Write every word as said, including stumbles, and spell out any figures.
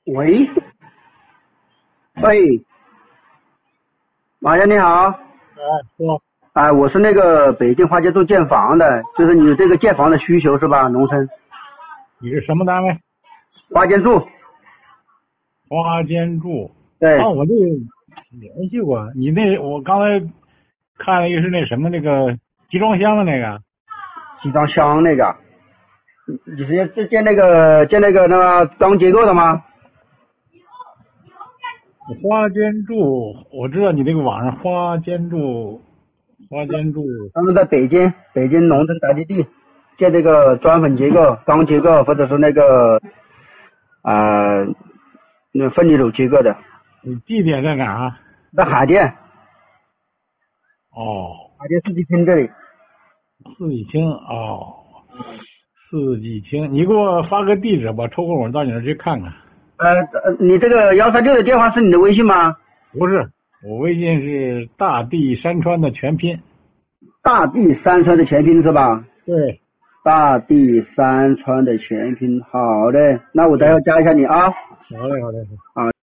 喂，喂，马先你好， 哎，说哎，我是那个北京花街渡建房的，就是你有这个建房的需求是吧？农村你是什么单位？ 花间住， 花间住。 对， 啊，我这联系过你那，我刚才看了一个是那什么那个集装箱的那个。 集装箱那个，你你是建建那个建那个那个钢结构的吗？ 花间住，我知道你那个网上花间住，花间住。 他们在北京北京农村宅基地建这个砖粉结构、钢结构，或者是那个呃那分离楼结构的， 你地点在哪儿？ 在海淀哦， 海淀四季青这里。 四季青。哦，四季青，你给我发个地址吧，抽空我到你那儿去看看。 呃，呃你这个幺三六的电话是你的微信吗？ 不是，我微信是大地山川的全拼。 大地山川的全拼是吧？ 对。 大地山川的全拼，好的，那我待会加一下你啊。 好嘞，好嘞。 啊。